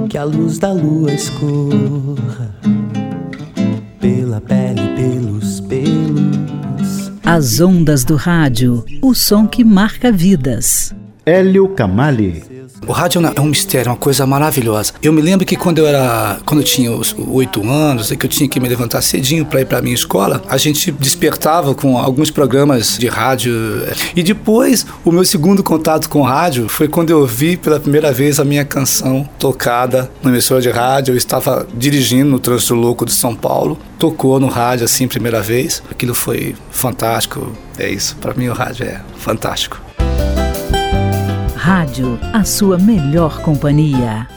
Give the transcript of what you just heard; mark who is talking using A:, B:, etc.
A: que a luz da lua escorra pela pele, pelos pelos.
B: As ondas do rádio, o som que marca vidas.
C: Hélio Camali.
D: O rádio é um mistério, uma coisa maravilhosa. Eu me lembro que quando eu tinha os 8 anos, que eu tinha que me levantar cedinho para ir para a minha escola, a gente despertava com alguns programas de rádio. E depois, o meu segundo contato com o rádio foi quando eu ouvi pela primeira vez a minha canção tocada na emissora de rádio. Eu estava dirigindo no Trânsito Louco de São Paulo, tocou no rádio assim, primeira vez. Aquilo foi fantástico. É isso, para mim o rádio é fantástico.
B: Rádio, a sua melhor companhia.